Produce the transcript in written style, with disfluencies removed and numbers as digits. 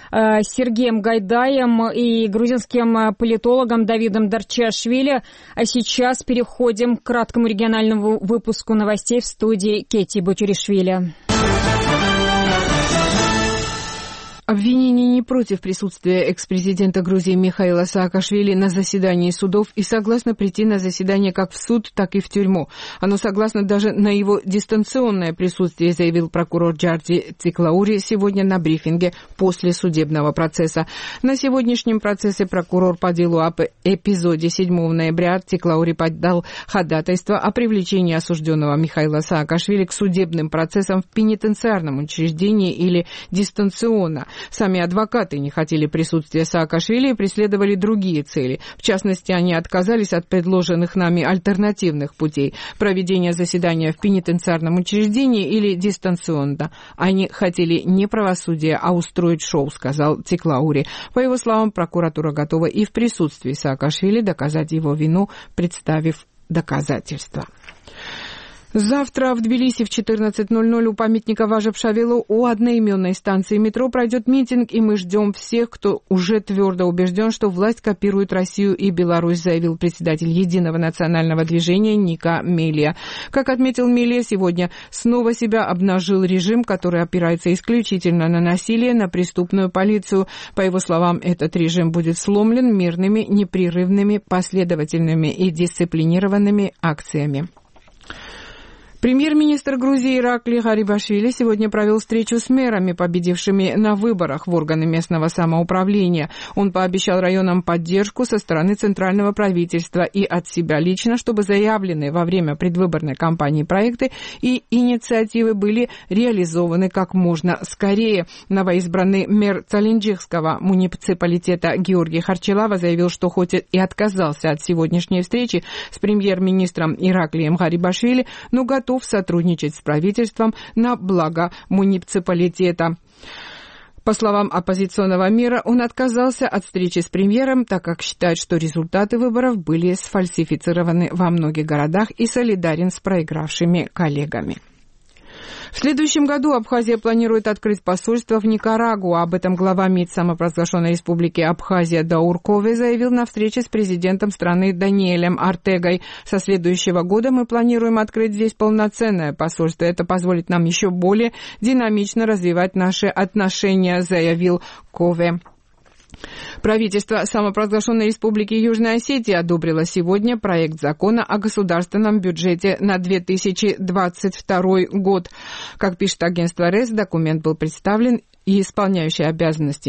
Сергеем Гайдаем и грузинским политологом Давидом Дарчашвили. А сейчас переходим к краткому региональному выпуску новостей в студии Кети Бутюришвили. Обвинение не против присутствия экс-президента Грузии Михаила Саакашвили на заседании судов и согласно прийти на заседание как в суд, так и в тюрьму. Оно согласно даже на его дистанционное присутствие, заявил прокурор Джарди Циклаури сегодня на брифинге после судебного процесса. На сегодняшнем процессе прокурор по делу об эпизоде 7 ноября Циклаури подал ходатайство о привлечении осужденного Михаила Саакашвили к судебным процессам в пенитенциарном учреждении или дистанционно. Сами адвокаты не хотели присутствия Саакашвили и преследовали другие цели. В частности, они отказались от предложенных нами альтернативных путей проведения заседания в пенитенциарном учреждении или дистанционно. Они хотели не правосудия, а устроить шоу, сказал Циклаури. По его словам, прокуратура готова и в присутствии Саакашвили доказать его вину, представив доказательства. Завтра в Тбилиси в 14:00 у памятника Важа-Пшавелу у одноименной станции метро пройдет митинг, и мы ждем всех, кто уже твердо убежден, что власть копирует Россию и Беларусь, заявил председатель Единого национального движения Ника Мелия. Как отметил Мелия, сегодня снова себя обнажил режим, который опирается исключительно на насилие, на преступную полицию. По его словам, этот режим будет сломлен мирными, непрерывными, последовательными и дисциплинированными акциями. Премьер-министр Грузии Иракли Гарибашвили сегодня провел встречу с мэрами, победившими на выборах в органы местного самоуправления. Он пообещал районам поддержку со стороны центрального правительства и от себя лично, чтобы заявленные во время предвыборной кампании проекты и инициативы были реализованы как можно скорее. Новоизбранный мэр Цалинджихского муниципалитета Георгий Харчелава заявил, что хоть и отказался от сегодняшней встречи с премьер-министром Ираклием Гарибашвили, но готов сотрудничать с правительством на благо муниципалитета. По словам оппозиционного мэра, он отказался от встречи с премьером, так как считает, что результаты выборов были сфальсифицированы во многих городах и солидарен с проигравшими коллегами. В следующем году Абхазия планирует открыть посольство в Никарагуа. Об этом глава МИД самопровозглашенной республики Абхазия Даур Кове заявил на встрече с президентом страны Даниэлем Артегой. Со следующего года мы планируем открыть здесь полноценное посольство. Это позволит нам еще более динамично развивать наши отношения, заявил Кове. Правительство самопровозглашенной республики Южная Осетия одобрило сегодня проект закона о государственном бюджете на 2022 год. Как пишет агентство РЭС, документ был представлен и исполняющий обязанности